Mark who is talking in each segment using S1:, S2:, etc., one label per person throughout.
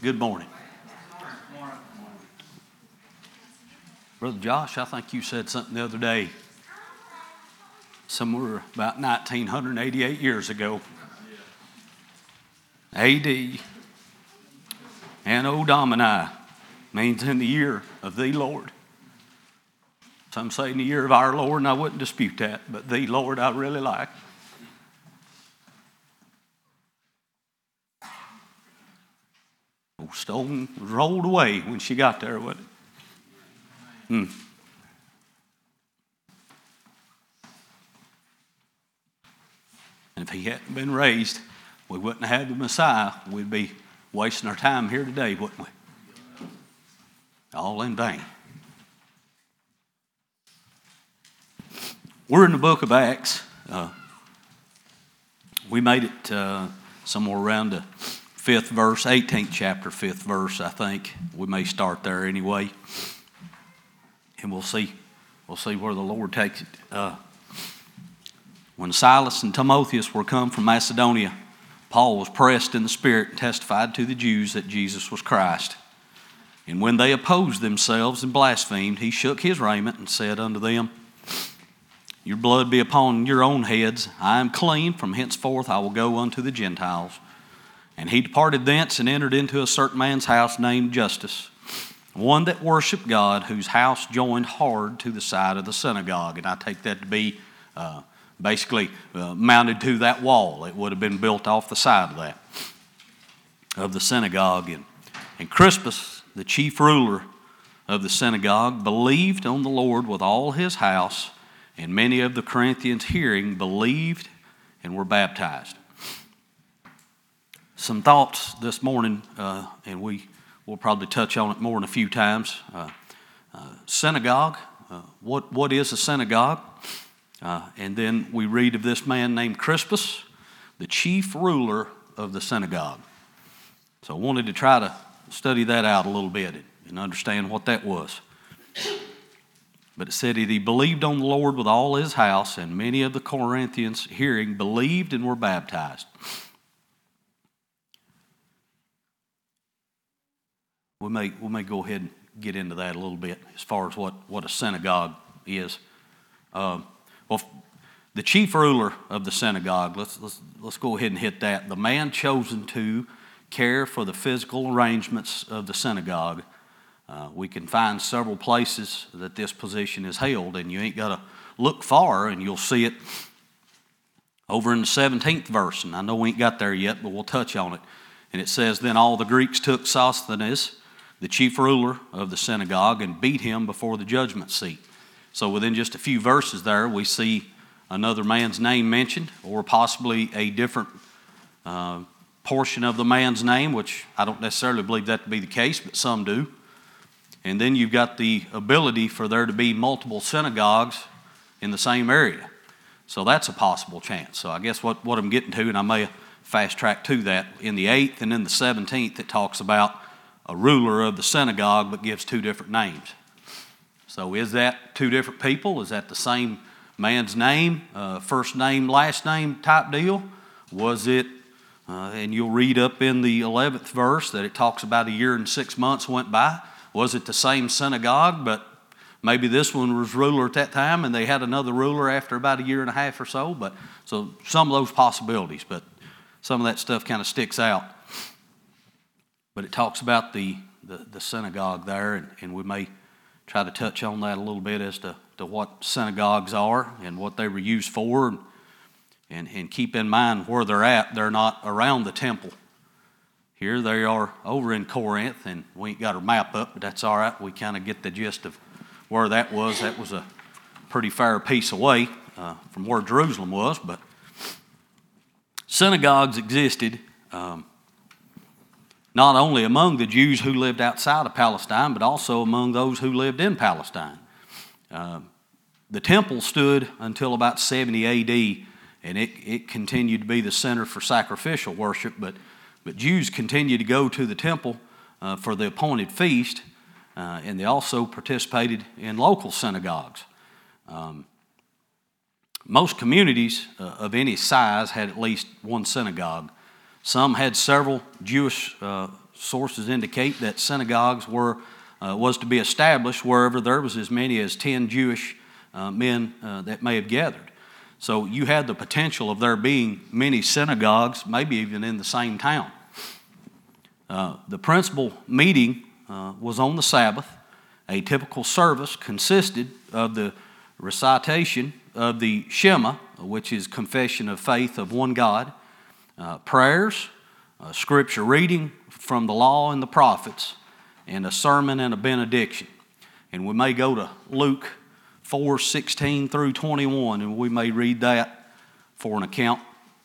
S1: Good morning. Brother Josh, I think you said something the other day, somewhere about 1988 years ago, A.D. Anno Domini means in the year of the Lord. Some say in the year of our Lord, and I wouldn't dispute that, but the Lord I really like. Old stone was rolled away when she got there, wasn't it? And if he hadn't been raised, we wouldn't have had the Messiah. We'd be wasting our time here today, wouldn't we? All in vain. We're in the book of Acts. We made it somewhere around the 5th verse, 18th chapter, 5th verse, I think. We may start there anyway. And we'll see where the Lord takes it. When Silas and Timotheus were come from Macedonia, Paul was pressed in the Spirit and testified to the Jews that Jesus was Christ. And when they opposed themselves and blasphemed, he shook his raiment and said unto them, Your blood be upon your own heads. I am clean. From henceforth I will go unto the Gentiles. And he departed thence and entered into a certain man's house named Justus, one that worshiped God, whose house joined hard to the side of the synagogue. And I take that to be basically mounted to that wall. It would have been built off the side of that, of the synagogue. And Crispus, the chief ruler of the synagogue, believed on the Lord with all his house, and many of the Corinthians hearing believed and were baptized. Some thoughts this morning, and we'll probably touch on it more than a few times. Synagogue, what is a synagogue? And then we read of this man named Crispus, the chief ruler of the synagogue. So I wanted to try to study that out a little bit and understand what that was. But it said that he believed on the Lord with all his house, and many of the Corinthians hearing believed and were baptized. We may go ahead and get into that a little bit as far as what a synagogue is. Well, the chief ruler of the synagogue, let's go ahead and hit that. The man chosen to care for the physical arrangements of the synagogue. We can find several places that this position is held, and you ain't got to look far, and you'll see it over in the 17th verse. And I know we ain't got there yet, but we'll touch on it. And it says, Then all the Greeks took Sosthenes, the chief ruler of the synagogue, and beat him before the judgment seat. So within just a few verses there, we see another man's name mentioned, or possibly a different portion of the man's name, which I don't necessarily believe that to be the case, but some do. And then you've got the ability for there to be multiple synagogues in the same area. So that's a possible chance. So I guess what I'm getting to, and I may fast track to that, in the 8th and in the 17th, it talks about a ruler of the synagogue, but gives two different names. So is that two different people? Is that the same man's name, first name, last name type deal? Was it, and you'll read up in the 11th verse that it talks about 1 year and 6 months went by. Was it the same synagogue, but maybe this one was ruler at that time and they had another ruler after about 1.5 years or so? But so some of those possibilities, but some of that stuff kind of sticks out. But it talks about the synagogue there, and we may try to touch on that a little bit as to what synagogues are and what they were used for. And keep in mind where they're at. They're not around the temple. Here they are over in Corinth, and we ain't got our map up, but that's all right. We kind of get the gist of where that was. That was a pretty fair piece away from where Jerusalem was. But synagogues existed not only among the Jews who lived outside of Palestine, but also among those who lived in Palestine. The temple stood until about 70 A.D., and it continued to be the center for sacrificial worship, but Jews continued to go to the temple for the appointed feast, and they also participated in local synagogues. Most communities of any size had at least one synagogue. Some had several. Jewish sources indicate that synagogues was to be established wherever there was as many as 10 Jewish men that may have gathered. So you had the potential of there being many synagogues, maybe even in the same town. The principal meeting was on the Sabbath. A typical service consisted of the recitation of the Shema, which is confession of faith of one God, prayers, scripture reading from the law and the prophets, and a sermon and a benediction. And we may go to Luke 4:16 through 21, and we may read that for an account.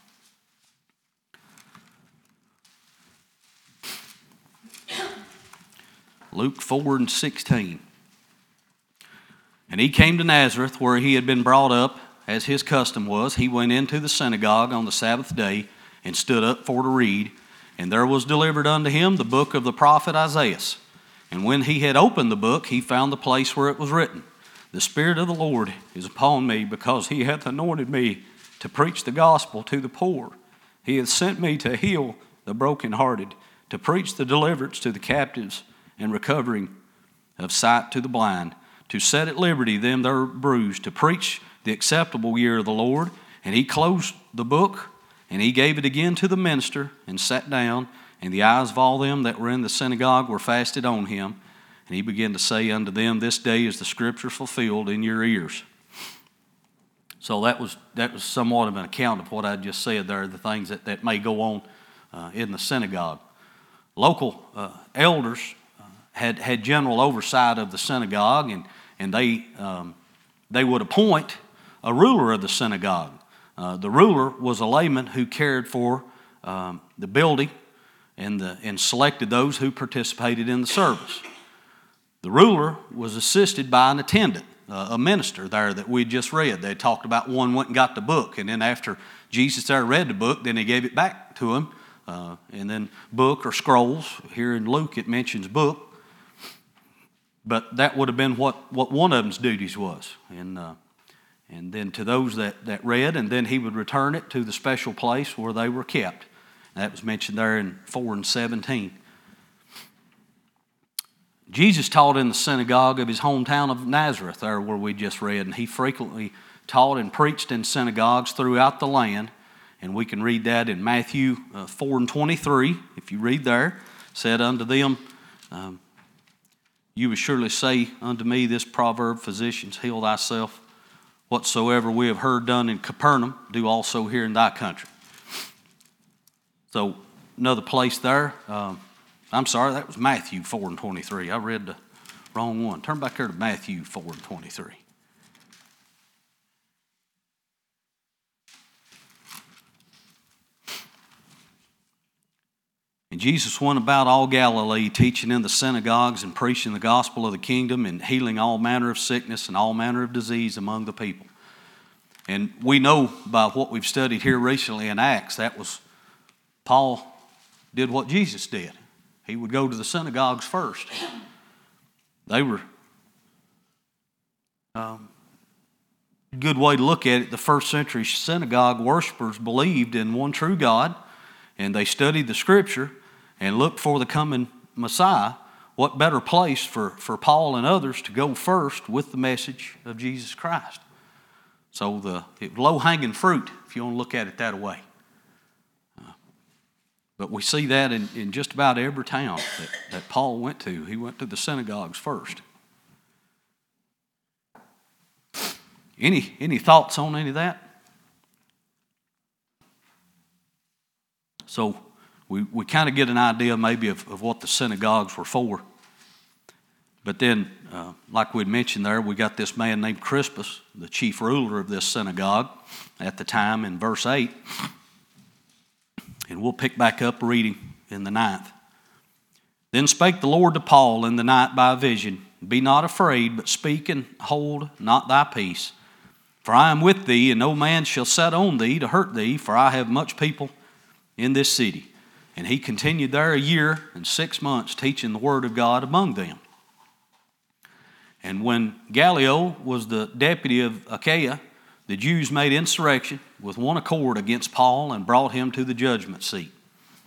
S1: Luke 4:16. And he came to Nazareth, where he had been brought up, as his custom was. He went into the synagogue on the Sabbath day and stood up for to read. And there was delivered unto him the book of the prophet Isaiah. And when he had opened the book, he found the place where it was written, The Spirit of the Lord is upon me, because he hath anointed me to preach the gospel to the poor. He hath sent me to heal the brokenhearted, to preach the deliverance to the captives, and recovering of sight to the blind, to set at liberty them that are bruised, to preach the acceptable year of the Lord. And he closed the book, and he gave it again to the minister, and sat down. And the eyes of all them that were in the synagogue were fastened on him. And he began to say unto them, This day is the scripture fulfilled in your ears. So that was somewhat of an account of what I just said there, the things that may go on in the synagogue. Local elders had general oversight of the synagogue, and they would appoint a ruler of the synagogue. The ruler was a layman who cared for the building and selected those who participated in the service. The ruler was assisted by an attendant, a minister there that we just read. They talked about one went and got the book, and then after Jesus there read the book, then he gave it back to him. And then book or scrolls. Here in Luke it mentions book. But that would have been what one of them's duties was. And then to those that read, and then he would return it to the special place where they were kept. That was mentioned there in 4:17. Jesus taught in the synagogue of his hometown of Nazareth, there where we just read, and he frequently taught and preached in synagogues throughout the land. And we can read that in Matthew 4:23. If you read there, said unto them, You would surely say unto me this proverb, Physicians, heal thyself. Whatsoever we have heard done in Capernaum, do also here in thy country. So another place there. I'm sorry, that was Matthew 4:23. I read the wrong one. Turn back here to Matthew 4:23. And Jesus went about all Galilee, teaching in the synagogues and preaching the gospel of the kingdom and healing all manner of sickness and all manner of disease among the people. And we know by what we've studied here recently in Acts, that was Paul did what Jesus did. He would go to the synagogues first. They were good way to look at it. The first century synagogue worshipers believed in one true God, and they studied the Scripture and looked for the coming Messiah. What better place for Paul and others to go first with the message of Jesus Christ? So it was low-hanging fruit, if you want to look at it that way. But we see that in just about every town that Paul went to. He went to the synagogues first. Any thoughts on any of that? So we kind of get an idea maybe of what the synagogues were for. But then, like we'd mentioned there, we got this man named Crispus, the chief ruler of this synagogue at the time in verse 8. And we'll pick back up reading in the 9th. Then spake the Lord to Paul in the night by a vision, Be not afraid, but speak and hold not thy peace. For I am with thee, and no man shall set on thee to hurt thee, for I have much people in this city. And he continued there 1 year and 6 months, teaching the word of God among them. And when Gallio was the deputy of Achaia, the Jews made insurrection with one accord against Paul and brought him to the judgment seat.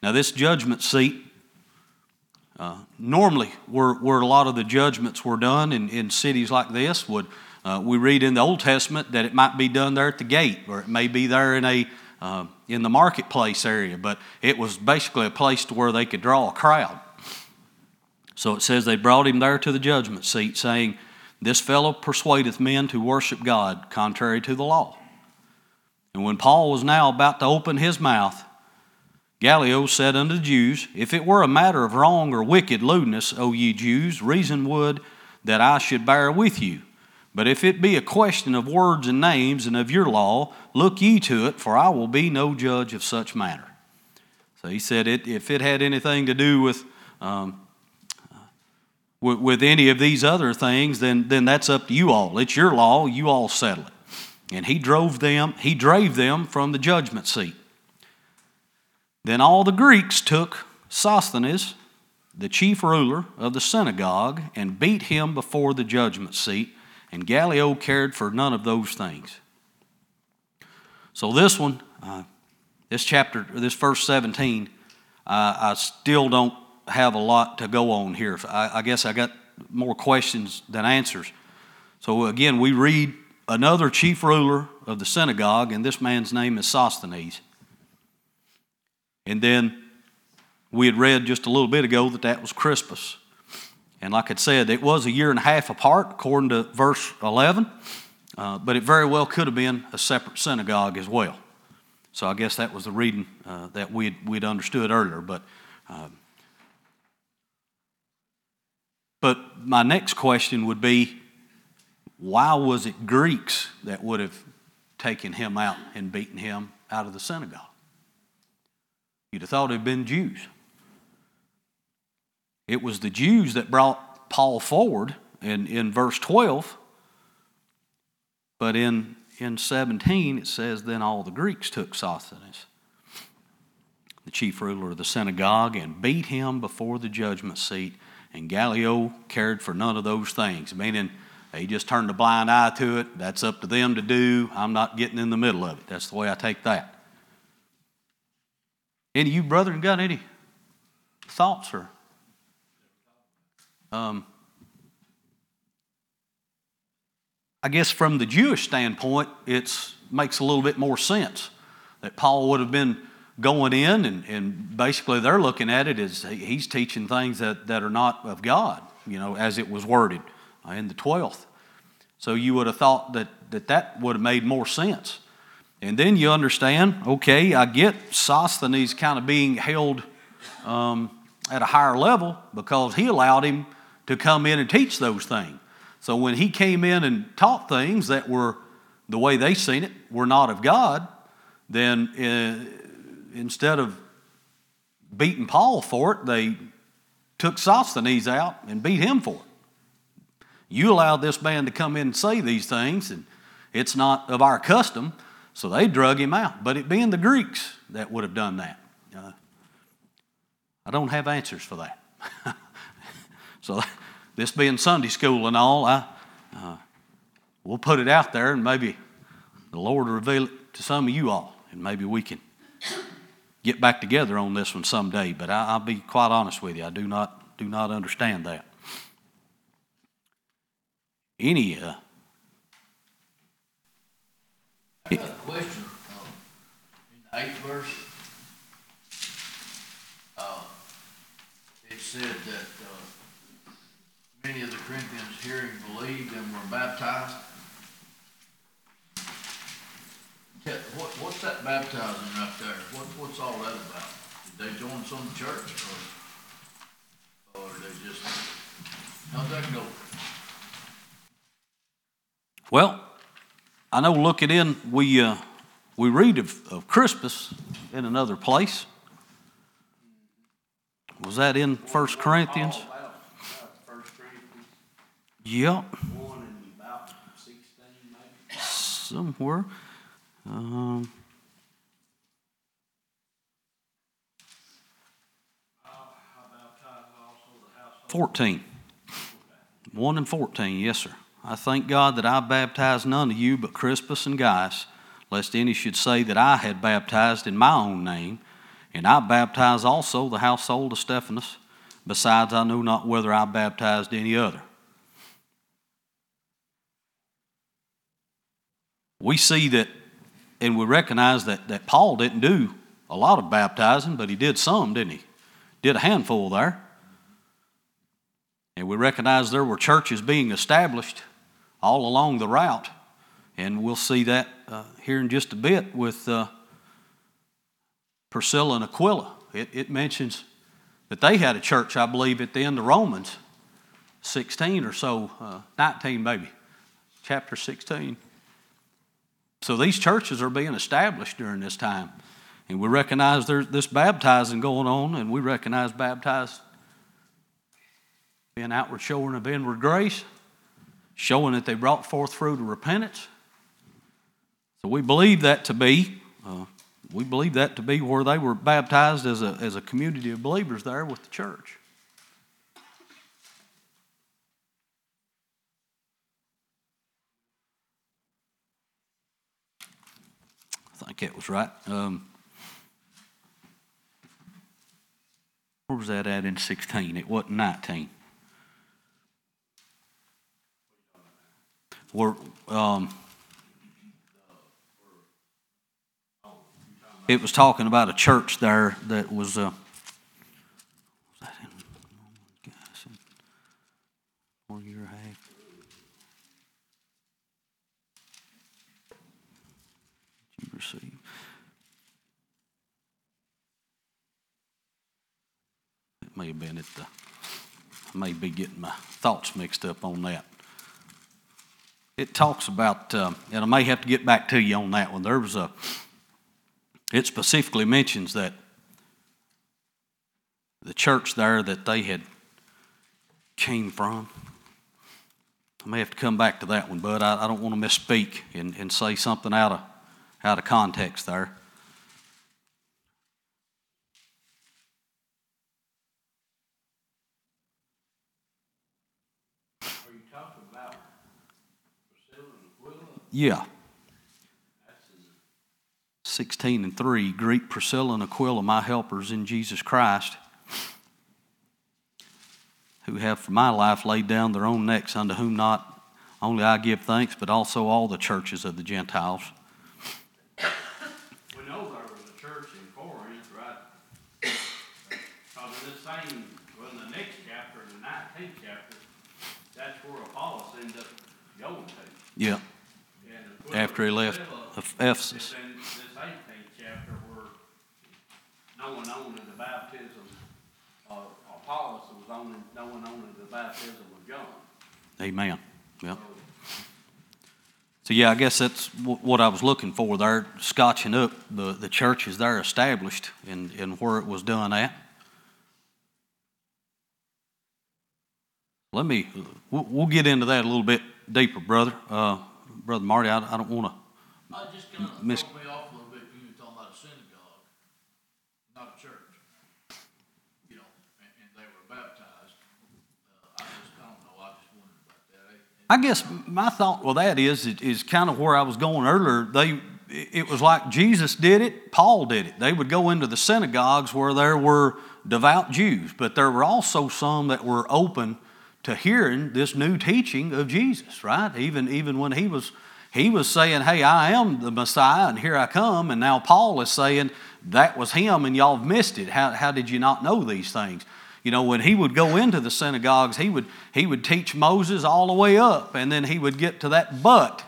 S1: Now, this judgment seat, normally where a lot of the judgments were done in cities like this, we read in the Old Testament that it might be done there at the gate, or it may be there in the marketplace area, but it was basically a place to where they could draw a crowd. So it says they brought him there to the judgment seat, saying, "This fellow persuadeth men to worship God contrary to the law." And when Paul was now about to open his mouth, Gallio said unto the Jews, "If it were a matter of wrong or wicked lewdness, O ye Jews, reason would that I should bear with you. But if it be a question of words and names and of your law, look ye to it, for I will be no judge of such matter." So he said, if it had anything to do with any of these other things, then that's up to you all. It's your law. You all settle it. And he drave them from the judgment seat. Then all the Greeks took Sosthenes, the chief ruler of the synagogue, and beat him before the judgment seat, and Gallio cared for none of those things. So this one, this chapter, this verse 17, I still don't have a lot to go on here. I guess I got more questions than answers. So again, we read another chief ruler of the synagogue, and this man's name is Sosthenes. And then we had read just a little bit ago that was Crispus. And like I said, it was a year and a half apart, according to verse 11, but it very well could have been a separate synagogue as well. So I guess that was the reading that we'd understood earlier. But my next question would be, why was it Greeks that would have taken him out and beaten him out of the synagogue? You'd have thought it had been Jews. It was the Jews that brought Paul forward in verse 12, but in 17 it says, "Then all the Greeks took Sosthenes, the chief ruler of the synagogue, and beat him before the judgment seat, and Gallio cared for none of those things," meaning he just turned a blind eye to it. That's up to them to do. I'm not getting in the middle of it. That's the way I take that. Any of you brethren got any thoughts? Or I guess from the Jewish standpoint, it makes a little bit more sense that Paul would have been going in, and basically they're looking at it as he's teaching things that are not of God, as it was worded in the 12th. So you would have thought that would have made more sense. And then you understand, okay, I get Sosthenes kind of being held at a higher level because he allowed him to come in and teach those things. So when he came in and taught things that were the way they seen it, were not of God, then instead of beating Paul for it, they took Sosthenes out and beat him for it. You allowed this man to come in and say these things, and it's not of our custom, so they drug him out. But it being the Greeks that would have done that. I don't have answers for that. So this being Sunday school and all, we'll put it out there, and maybe the Lord will reveal it to some of you all, and maybe we can get back together on this one someday. But I'll be quite honest with you, I do not understand that. Any
S2: I got a question. In the 8th verse, it said that many of the Corinthians hearing believed and were baptized. What's that baptizing right there? What's all that about? Did they join some church, or they just, how'd that go?
S1: Well, I know looking in, we read of Crispus in another place. Was that in 1 Corinthians? Yep. Somewhere. 14. 1 and 14, yes, sir. "I thank God that I baptized none of you but Crispus and Gaius, lest any should say that I had baptized in my own name. And I baptize also the household of Stephanas. Besides, I know not whether I baptized any other. We see that, and we recognize that Paul didn't do a lot of baptizing, but he did some, didn't he? Did a handful there. And we recognize there were churches being established all along the route. And we'll see that here in just a bit with Priscilla and Aquila. It mentions that they had a church, I believe, at the end of Romans 16 or so, 19 maybe, chapter 16. So these churches are being established during this time. And we recognize there's this baptizing going on, and we recognize baptized being outward showing of inward grace, showing that they brought forth fruit of repentance. So we believe that to be where they were baptized as a community of believers there with the church. I think that was right. Where was that at in 16? It wasn't 19. It was talking about a church there that was that in 1 year and a half. You receive. It may have been at the. I may be getting my thoughts mixed up on that. It talks about, and I may have to get back to you on that one. There was it specifically mentions that the church there that they had came from. I may have to come back to that one, but I don't want to misspeak and say something out of context there.
S2: Are you talking about Priscilla and Aquila?
S1: Yeah. 16 and 3, greet Priscilla and Aquila, my helpers in Jesus Christ, who have for my life laid down their own necks, unto whom not only I give thanks, but also all the churches of the Gentiles.
S3: We know there was a church in Corinth, right? Because in this same, in the next chapter, in the 19th chapter, that's where Apollos ended up going to.
S1: Yeah.
S3: And
S1: After he left Ephesus.
S3: It's in this 18th chapter where no one owned the baptism of Apollos was only no one owned the baptism of John.
S1: Amen. Yeah. So yeah, I guess that's what I was looking for there, scotching up the churches there established and where it was done at. We'll get into that a little bit deeper, brother. Brother Marty, I don't want to.
S2: I just kind of throw me off a little bit. You were talking about a synagogue, not a church. You know, and they were baptized. I don't know. I just wondered about that.
S1: I guess my thought with that is kind of where I was going earlier. It was like Jesus did it, Paul did it. They would go into the synagogues where there were devout Jews, but there were also some that were open to hearing this new teaching of Jesus, right? Even when he was saying, hey, I am the Messiah and here I come, and now Paul is saying that was him and y'all have missed it. How did you not know these things? You know, when he would go into the synagogues, he would teach Moses all the way up, and then he would get to that but.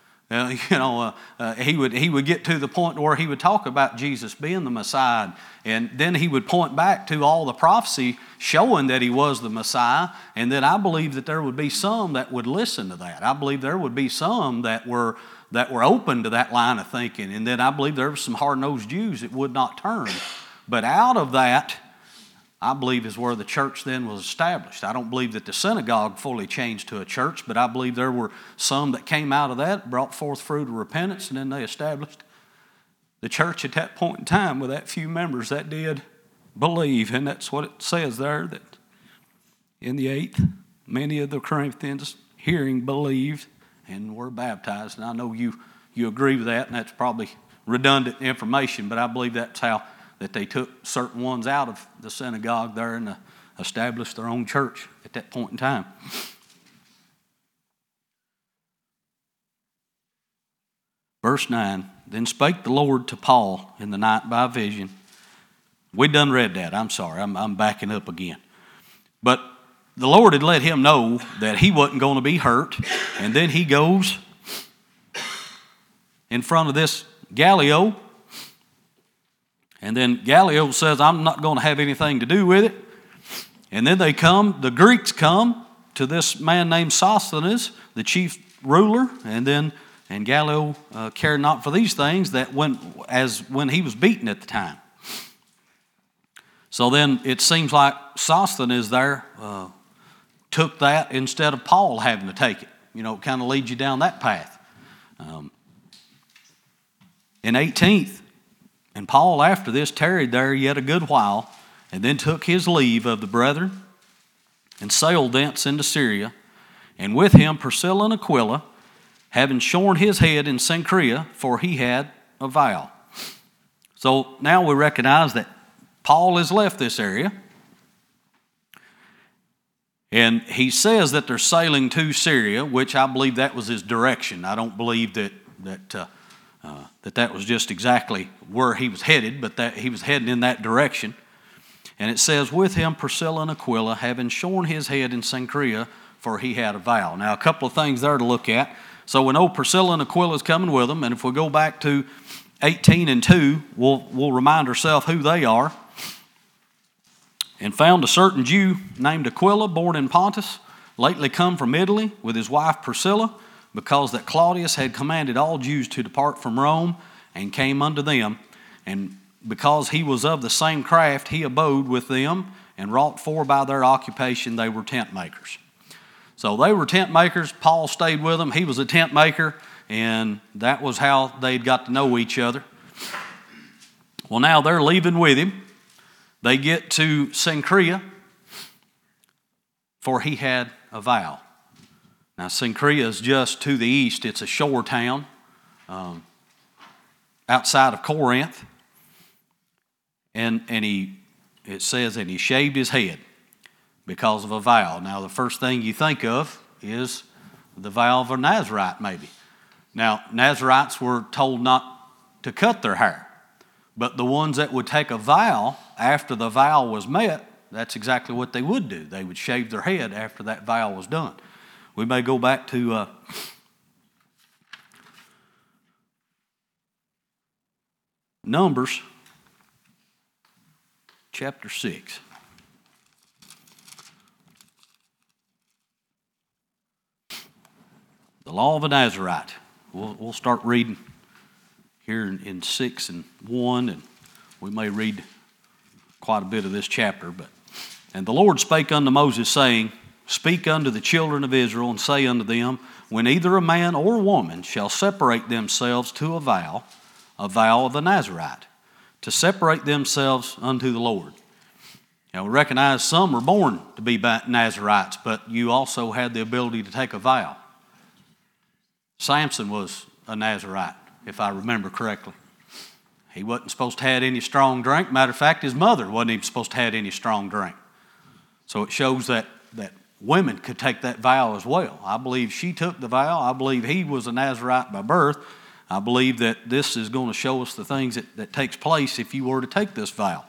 S1: He would get to the point where he would talk about Jesus being the Messiah, and then he would point back to all the prophecy showing that he was the Messiah, and then I believe that there would be some that would listen to that. I believe there would be some that were open to that line of thinking, and then I believe there were some hard-nosed Jews that would not turn. But out of that, I believe is where the church then was established. I don't believe that the synagogue fully changed to a church, but I believe there were some that came out of that, brought forth fruit of repentance, and then they established the church at that point in time with that few members that did believe. And that's what it says there, that in the 8th, many of the Corinthians hearing believed and were baptized. And I know you agree with that, and that's probably redundant information, but I believe that's how that they took certain ones out of the synagogue there and established their own church at that point in time. Verse 9, then spake the Lord to Paul in the night by vision. We done read that. I'm sorry. I'm backing up again. But the Lord had let him know that he wasn't going to be hurt. And then he goes in front of this Gallio. And then Gallio says, I'm not going to have anything to do with it. And then the Greeks come to this man named Sosthenes, the chief ruler. And Gallio cared not for these things when he was beaten at the time. So then it seems like Sosthenes there took that instead of Paul having to take it. It kind of leads you down that path. In 18th, and Paul after this tarried there yet a good while, and then took his leave of the brethren, and sailed thence into Syria, and with him Priscilla and Aquila, having shorn his head in Cenchrea, for he had a vow. So now we recognize that Paul has left this area, and he says that they're sailing to Syria, which I believe that was his direction. I don't believe that was just exactly where he was headed, but that he was heading in that direction. And it says, with him Priscilla and Aquila, having shorn his head in Cenchrea, for he had a vow. Now, a couple of things there to look at. So we know Priscilla and Aquila is coming with them, and if we go back to 18 and 2, we'll remind ourselves who they are. And found a certain Jew named Aquila, born in Pontus, lately come from Italy, with his wife Priscilla, because that Claudius had commanded all Jews to depart from Rome, and came unto them. And because he was of the same craft, he abode with them, and wrought for by their occupation they were tent makers. So they were tent makers. Paul stayed with them. He was a tent maker, and that was how they'd got to know each other. Well, now they're leaving with him. They get to Cenchrea, for he had a vow. Now, Cenchrea is just to the east. It's a shore town outside of Corinth. And it says, and he shaved his head because of a vow. Now, the first thing you think of is the vow of a Nazarite, maybe. Now, Nazarites were told not to cut their hair. But the ones that would take a vow after the vow was met, that's exactly what they would do. They would shave their head after that vow was done. We may go back to Numbers chapter 6. The law of a Nazarite. We'll start reading here in 6 and 1, and we may read quite a bit of this chapter. And the Lord spake unto Moses, saying, speak unto the children of Israel, and say unto them, when either a man or a woman shall separate themselves to a vow of a Nazarite, to separate themselves unto the Lord. Now we recognize some were born to be Nazarites, but you also had the ability to take a vow. Samson was a Nazarite, if I remember correctly. He wasn't supposed to have any strong drink. Matter of fact, his mother wasn't even supposed to have any strong drink. So it shows that women could take that vow as well. I believe she took the vow. I believe he was a Nazarite by birth. I believe that this is going to show us the things that takes place if you were to take this vow.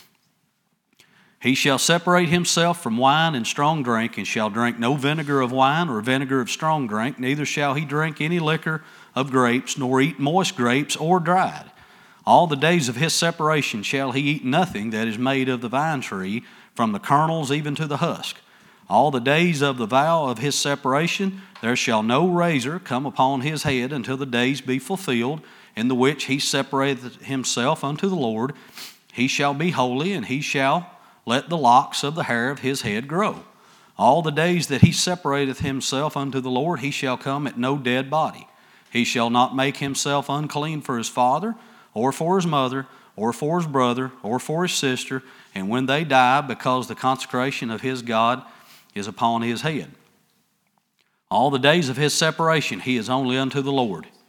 S1: He shall separate himself from wine and strong drink, and shall drink no vinegar of wine or vinegar of strong drink, neither shall he drink any liquor of grapes, nor eat moist grapes or dried. All the days of his separation shall he eat nothing that is made of the vine tree, from the kernels even to the husk. All the days of the vow of his separation there shall no razor come upon his head until the days be fulfilled, in the which he separateth himself unto the Lord. He shall be holy, and he shall let the locks of the hair of his head grow. All the days that he separateth himself unto the Lord, he shall come at no dead body. He shall not make himself unclean for his father, or for his mother, or for his brother, or for his sister, and when they die, because the consecration of his God is upon his head. All the days of his separation he is only unto the Lord.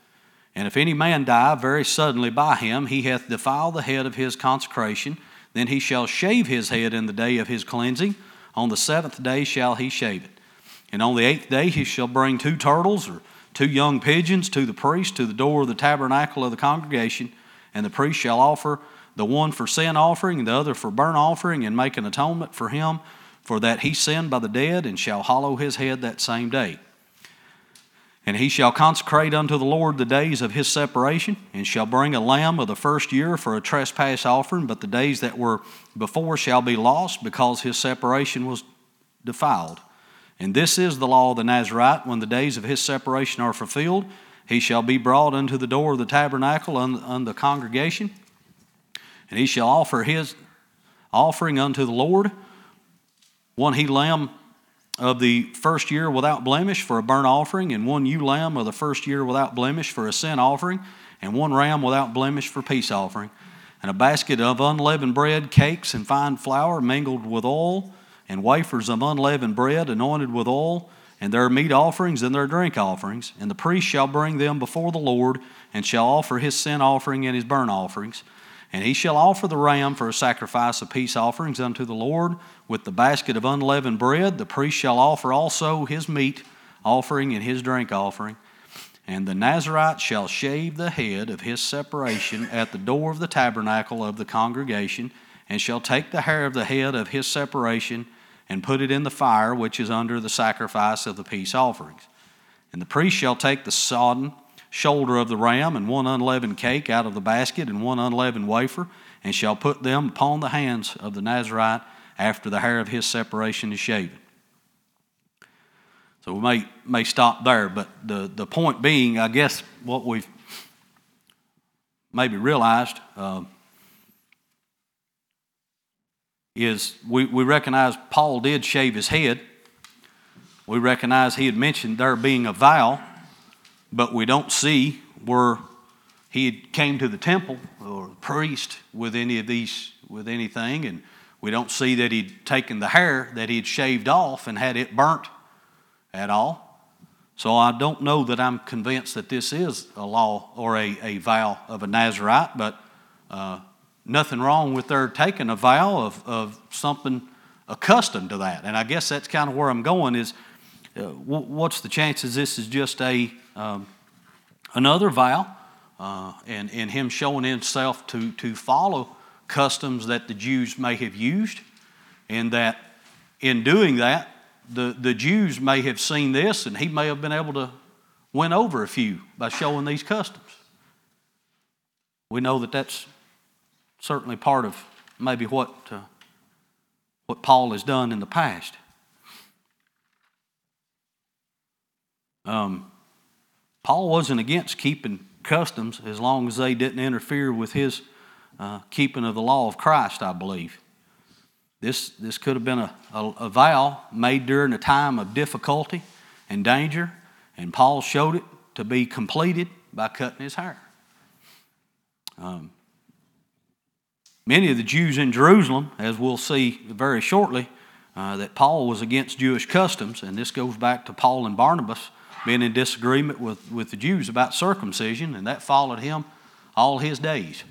S1: And if any man die very suddenly by him, he hath defiled the head of his consecration. Then he shall shave his head in the day of his cleansing. On the 7th day shall he shave it. And on the 8th day he shall bring 2 turtles or 2 young pigeons to the priest to the door of the tabernacle of the congregation. And the priest shall offer the one for sin offering and the other for burnt offering, and make an atonement for him, for that he sinned by the dead, and shall hallow his head that same day. And he shall consecrate unto the Lord the days of his separation, and shall bring a lamb of the first year for a trespass offering, but the days that were before shall be lost, because his separation was defiled. And this is the law of the Nazarite: when the days of his separation are fulfilled, he shall be brought unto the door of the tabernacle unto the congregation, and he shall offer his offering unto the Lord, one he lamb of the first year without blemish for a burnt offering, and 1 ewe lamb of the first year without blemish for a sin offering, and 1 ram without blemish for peace offering, and a basket of unleavened bread, cakes, and fine flour mingled with oil, and wafers of unleavened bread anointed with oil, and their meat offerings and their drink offerings. And the priest shall bring them before the Lord, and shall offer his sin offering and his burnt offerings. And he shall offer the ram for a sacrifice of peace offerings unto the Lord, with the basket of unleavened bread. The priest shall offer also his meat offering and his drink offering. And the Nazarite shall shave the head of his separation at the door of the tabernacle of the congregation, and shall take the hair of the head of his separation, and put it in the fire which is under the sacrifice of the peace offerings. And the priest shall take the sodden shoulder of the ram, and 1 unleavened cake out of the basket, and 1 unleavened wafer, and shall put them upon the hands of the Nazarite after the hair of his separation is shaven. So we may stop there, but the point being, I guess what we've maybe realized is we recognize Paul did shave his head. We recognize he had mentioned there being a vow, but we don't see where he came to the temple or the priest with anything, and we don't see that he'd taken the hair that he had shaved off and had it burnt at all. So I don't know that I'm convinced that this is a law or a vow of a Nazarite, but nothing wrong with their taking a vow of something accustomed to that. And I guess that's kind of where I'm going is, what's the chances this is just another vow, and him showing himself to follow customs that the Jews may have used, and that in doing that, the Jews may have seen this, and he may have been able to win over a few by showing these customs. We know that that's certainly part of maybe what Paul has done in the past. Paul wasn't against keeping customs as long as they didn't interfere with his keeping of the law of Christ, I believe. This could have been a vow made during a time of difficulty and danger, and Paul showed it to be completed by cutting his hair. Many of the Jews in Jerusalem, as we'll see very shortly, that Paul was against Jewish customs, and this goes back to Paul and Barnabas being in disagreement with the Jews about circumcision, and that followed him all his days.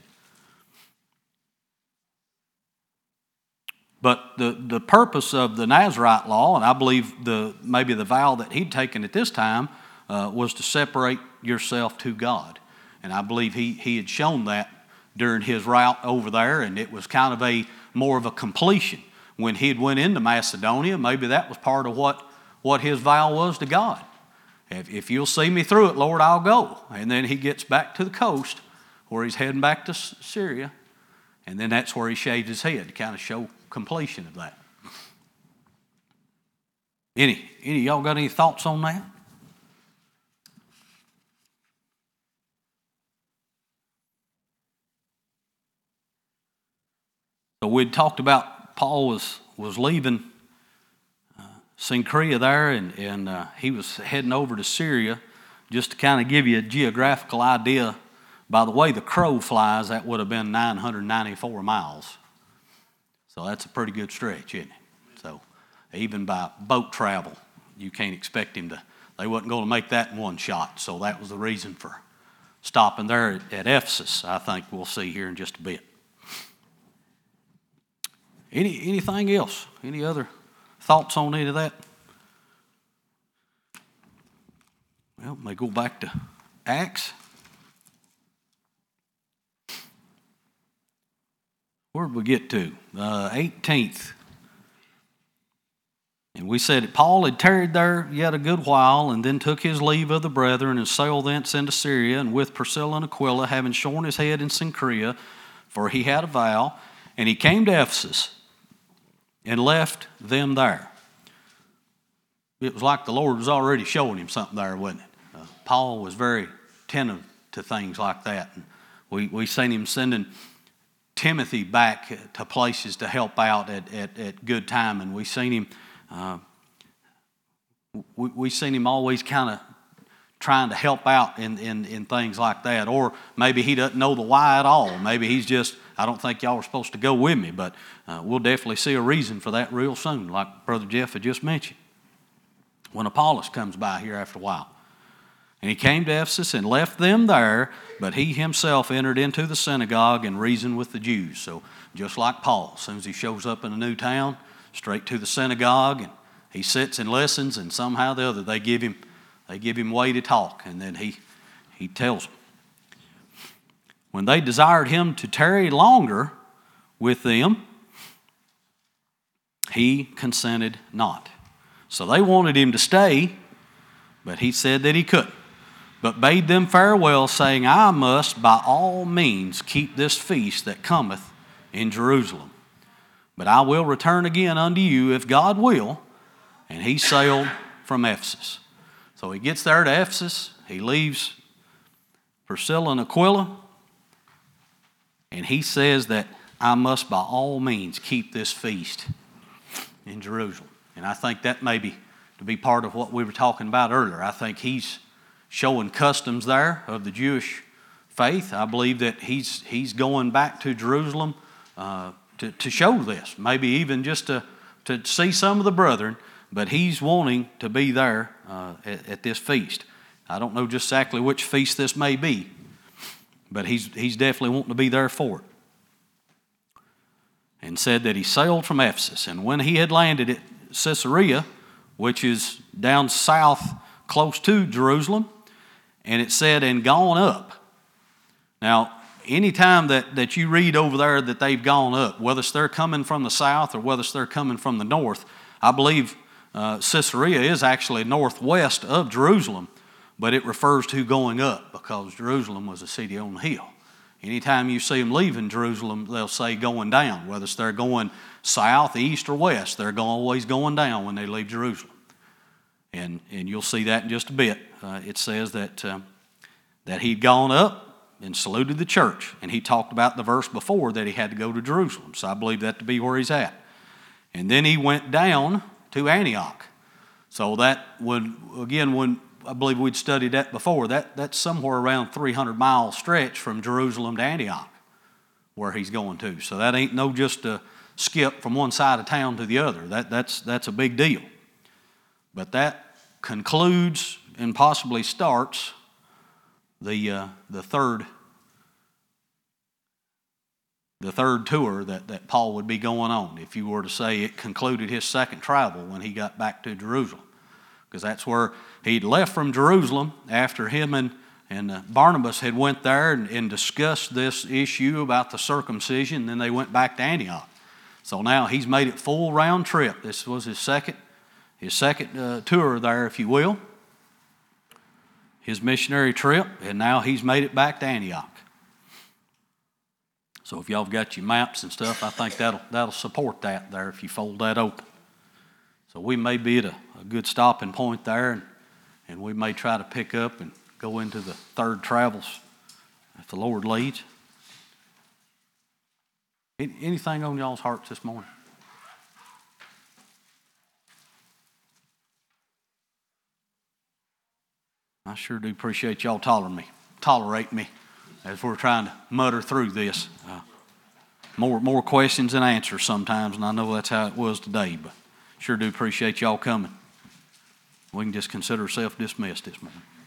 S1: But the purpose of the Nazarite law, and I believe maybe the vow that he'd taken at this time, was to separate yourself to God. And I believe he had shown that during his route over there, and it was kind of more of a completion. When he had went into Macedonia, maybe that was part of what his vow was to God. If you'll see me through it, Lord, I'll go. And then he gets back to the coast where he's heading back to Syria, and then that's where he shaved his head to kind of show completion of that. Any of y'all got any thoughts on that? So we'd talked about Paul was leaving Cenchrea there, and he was heading over to Syria. Just to kind of give you a geographical idea, by the way the crow flies, that would have been 994 miles. So that's a pretty good stretch, isn't it? So even by boat travel, you can't expect him to. They wasn't going to make that in one shot. So that was the reason for stopping there at Ephesus, I think we'll see here in just a bit. Anything else? Any other thoughts on any of that? Well, may go back to Acts. Where did we get to? 18th. And we said that Paul had tarried there yet a good while, and then took his leave of the brethren, and sailed thence into Syria, and with Priscilla and Aquila, having shorn his head in Cenchrea, for he had a vow, and he came to Ephesus, and left them there. It was like the Lord was already showing him something there, wasn't it? Paul was very attentive to things like that. And we seen him sending Timothy back to places to help out at good time, and we seen him always kind of trying to help out in things like that. Or maybe he doesn't know the why at all. Maybe he's just, I don't think y'all are supposed to go with me, but we'll definitely see a reason for that real soon, like Brother Jeff had just mentioned, when Apollos comes by here after a while. And he came to Ephesus and left them there, but he himself entered into the synagogue and reasoned with the Jews. So just like Paul, as soon as he shows up in a new town, straight to the synagogue, and he sits and listens, and somehow or the other they give him way to talk, and then he tells them. When they desired him to tarry longer with them, he consented not. So they wanted him to stay, but he said that he couldn't, but bade them farewell, saying, I must by all means keep this feast that cometh in Jerusalem. But I will return again unto you, if God will. And he sailed from Ephesus. So he gets there to Ephesus. He leaves Priscilla and Aquila. And he says that I must by all means keep this feast in Jerusalem. And I think that may be to be part of what we were talking about earlier. I think he's showing customs there of the Jewish faith. I believe that he's going back to Jerusalem to show this, maybe even just to see some of the brethren, but he's wanting to be there at this feast. I don't know just exactly which feast this may be, but he's definitely wanting to be there for it. And said that he sailed from Ephesus, and when he had landed at Caesarea, which is down south close to Jerusalem, and it said, and gone up. Now, anytime that you read over there that they've gone up, whether it's they're coming from the south or whether it's they're coming from the north, I believe Caesarea is actually northwest of Jerusalem, but it refers to going up because Jerusalem was a city on the hill. Anytime you see them leaving Jerusalem, they'll say going down, whether it's they're going south, east, or west, they're always going down when they leave Jerusalem. And you'll see that in just a bit. It says that he'd gone up and saluted the church. And he talked about the verse before that he had to go to Jerusalem. So I believe that to be where he's at. And then he went down to Antioch. So that would, again, when I believe we'd studied that before, that's somewhere around 300-mile stretch from Jerusalem to Antioch where he's going to. So that ain't no just a skip from one side of town to the other. That's a big deal. But that concludes and possibly starts the third tour that Paul would be going on, if you were to say it concluded his second travel when he got back to Jerusalem. Because that's where he'd left from Jerusalem after him and Barnabas had went there and discussed this issue about the circumcision, and then they went back to Antioch. So now he's made it full round trip. This was his second tour there, if you will, his missionary trip, and now he's made it back to Antioch. So if y'all have got your maps and stuff, I think that'll support that there if you fold that open. So we may be at a good stopping point there, and we may try to pick up and go into the third travels if the Lord leads. Anything on y'all's hearts this morning? I sure do appreciate y'all tolerate me as we're trying to mutter through this. More questions than answers sometimes, and I know that's how it was today, but sure do appreciate y'all coming. We can just consider ourselves dismissed this morning.